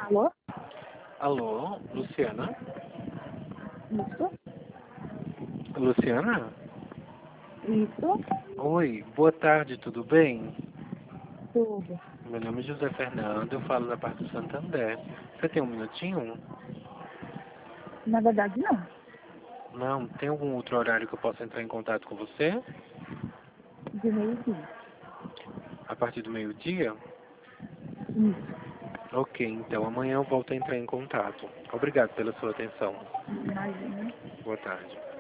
Alô? Alô, Luciana? Isso? Luciana? Isso? Oi, boa tarde, tudo bem? Tudo. Meu nome é José Fernando, eu falo da parte do Santander. Você tem um minutinho? Na verdade, não. Não, tem algum outro horário que eu possa entrar em contato com você? De meio-dia. A partir do meio-dia? Isso. Ok, então amanhã eu volto a entrar em contato. Obrigado pela sua atenção. Imagina. Boa tarde.